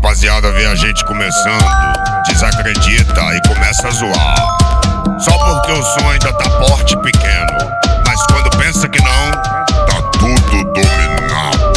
rapaziada vê a gente começando, desacredita e começa a zoar. Só porque o som ainda tá porte pequeno, mas quando pensa que não, tá tudo dominado.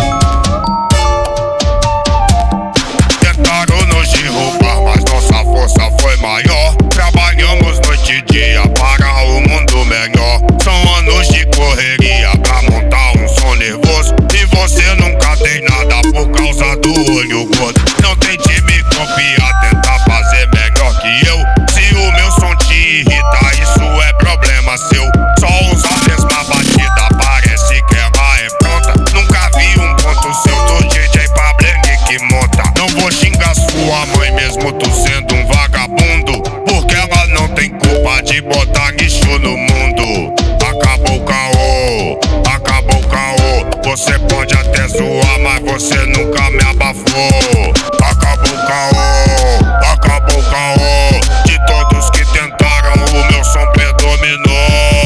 Tentaram nos derrubar, mas nossa força foi maior. Trabalhamos noite e dia para o mundo melhor. São anos de correria pra montar um som nervoso, e você nunca tem nada por causa do olho gordo. Não tente me copiar, tentar fazer melhor que eu. Se o meu som te irrita, isso é problema seu. Só usa a mesma batida, parece que ela é pronta. Nunca vi um ponto seu do DJ Pablene que monta. Não vou xingar sua mãe mesmo tu sendo um vagabundo, porque ela não tem culpa de botar lixo no mundo. Acabou o caô, acabou o caô. Você pode até zoar, mas você nunca me abafou. Acabou o caô, acabou o caô. De todos que tentaram, o meu som predominou.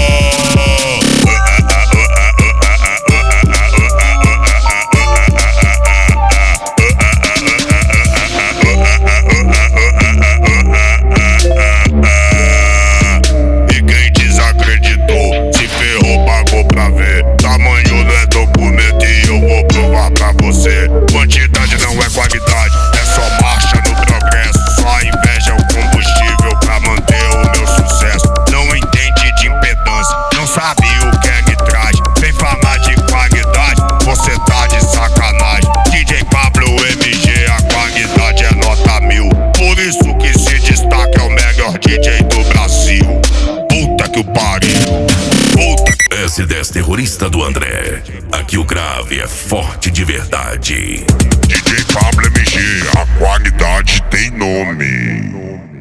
E quem desacreditou se ferrou, pagou pra ver. Tamanho não é documento e eu vou provar pra você. Quantidade não é qualidade, é só marcha no progresso. Só a inveja é o combustível pra manter o meu sucesso. Não entende de impedância, não sabe o que ele traz. Vem falar de qualidade, você tá de sacanagem. DJ Pablo MG, a qualidade é nota 1000. Por isso que se destaca, é o melhor DJ do Brasil. Puta que o pariu. S10 terrorista do André. Aqui o grave é forte de verdade. DJ Pablo MG, a qualidade tem nome.